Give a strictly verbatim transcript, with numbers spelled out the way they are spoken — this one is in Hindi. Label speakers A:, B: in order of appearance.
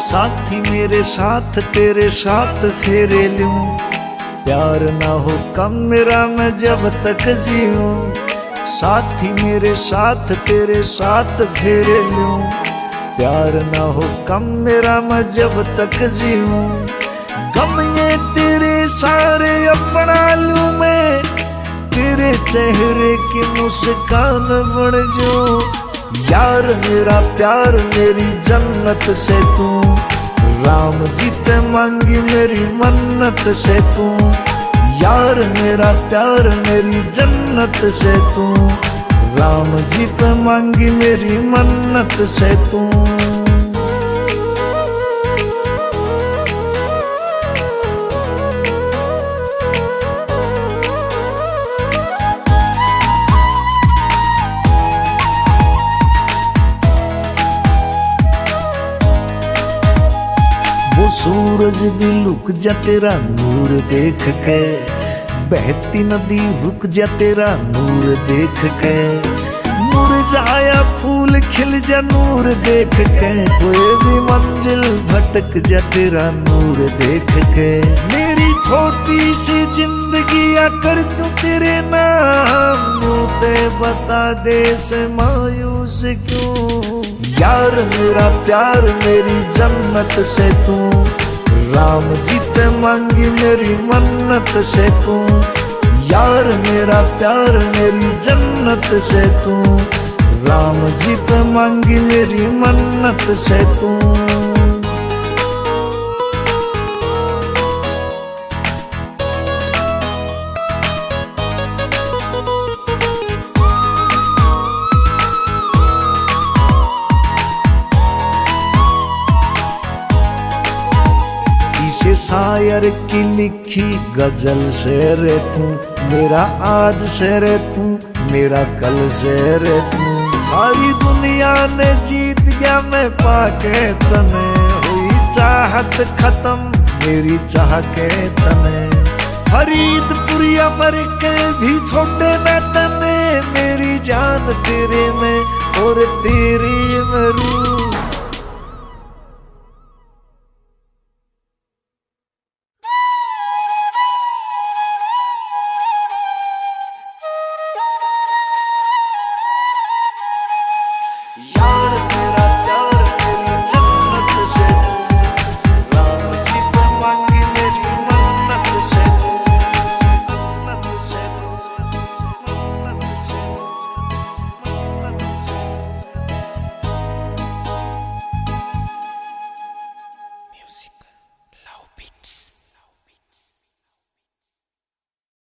A: साथी मेरे साथ तेरे साथ फेरे लूं, प्यार ना हो कम मेरा मैं जब तक जीऊं। साथी मेरे साथ तेरे साथ फेरे लूं, प्यार ना हो कम मेरा मैं जब तक जीऊं। गम ये तेरे सारे अपना लूं मैं, तेरे चेहरे की मुस्कान बन जाऊं। यार मेरा प्यार मेरी जन्नत से तू, राम जी ते मांगी मेरी मन्नत से तू। यार मेरा प्यार मेरी जन्नत से तू, राम जी ते मांगी मेरी मन्नत से तू। वो सूरज भी लुक जा तेरा नूर देख के, बहती नदी रुक जा तेरा नूर देख के। मुरझाया फूल खिल जा नूर देख के, कोई भी मंजिल भटक जा तेरा नूर देख के। मेरी छोटी सी जिंदगी आकर तू तेरे नाम, यूं ते बता दे से मायूस क्यों। यार मेरा प्यार मेरी जन्नत से तू, राम जी ते मांगी मेरी मन्नत से तू। यार मेरा प्यार मेरी जन्नत से तू, राम जी ते मांगी मेरी मन्नत से तू। शायर की लिखी गजल से रे तू, मेरा आज से रे तू, मेरा कल से रे तू। सारी दुनिया ने जीत गया मैं पाके तने, हुई चाहत खत्म मेरी चाह के तने। फरीदपुरिया मर के भी छोड़े न तने, मेरी जान तेरे में और तेरी में रूह।